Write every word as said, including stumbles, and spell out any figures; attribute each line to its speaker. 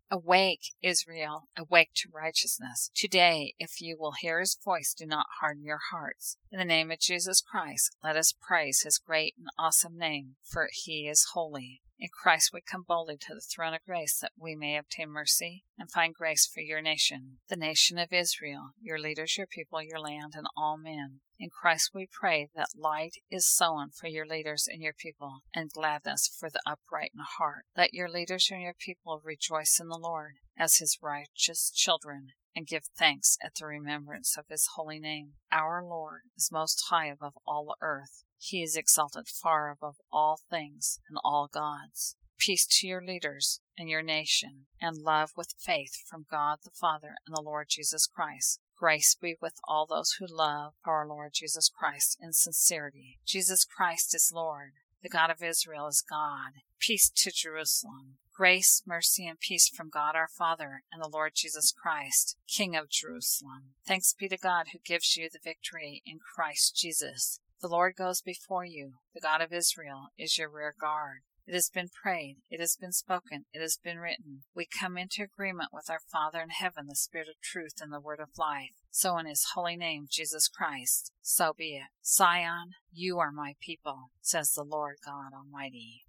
Speaker 1: Awake, Israel, awake to righteousness. Today, if you will hear his voice, do not harden your hearts. In the name of Jesus Christ, let us praise his great and awesome name, for he is holy. In Christ we come boldly to the throne of grace that we may obtain mercy and find grace for your nation, the nation of Israel, your leaders, your people, your land, and all men. In Christ we pray that light is sown for your leaders and your people, and gladness for the upright in heart. Let your leaders and your people rejoice in the Lord as his righteous children, and give thanks at the remembrance of his holy name. Our Lord is most high above all the earth. He is exalted far above all things and all gods. Peace to your leaders and your nation, and love with faith from God the Father and the Lord Jesus Christ. Grace be with all those who love our Lord Jesus Christ in sincerity. Jesus Christ is Lord. The God of Israel is God. Peace to Jerusalem. Grace, mercy, and peace from God our Father and the Lord Jesus Christ, King of Jerusalem. Thanks be to God who gives you the victory in Christ Jesus. The Lord goes before you. The God of Israel is your rear guard. It has been prayed, it has been spoken, it has been written. We come into agreement with our Father in heaven, the Spirit of truth and the Word of life. So in his holy name, Jesus Christ, so be it. Zion, you are my people, says the Lord God Almighty.